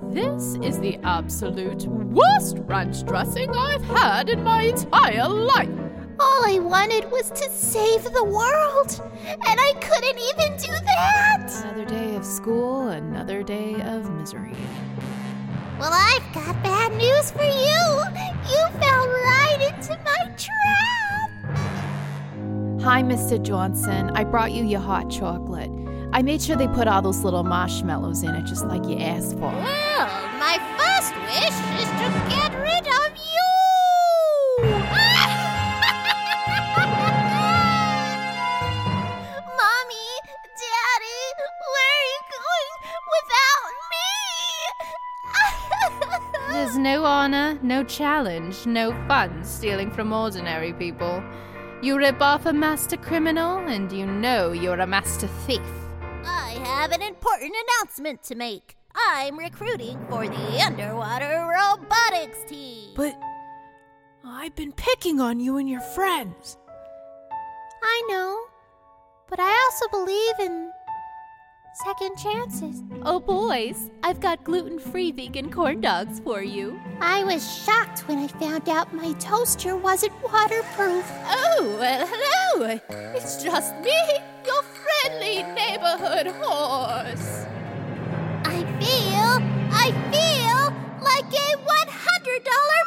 This is the absolute worst ranch dressing I've had in my entire life. All I wanted was to save the world, and I couldn't even do that! Another day of school, another day of misery. Well, I've got bad news for you! You fell right into my trap! Hi, Mr. Johnson. I brought you your hot chocolate. I made sure they put all those little marshmallows in it, just like you asked for. Well, my first wish is to get rid of you! Mommy, Daddy, where are you going without me? There's no honor, no challenge, no fun stealing from ordinary people. You rip off a master criminal, and you know you're a master thief. I have an important announcement to make. I'm recruiting for the underwater robotics team. But I've been picking on you and your friends. I know, but I also believe in second chances. Oh, boys, I've got gluten-free vegan corn dogs for you. I was shocked when I found out my toaster wasn't waterproof. Oh, well, hello. It's just me, your friendly neighborhood horse. I feel like a $100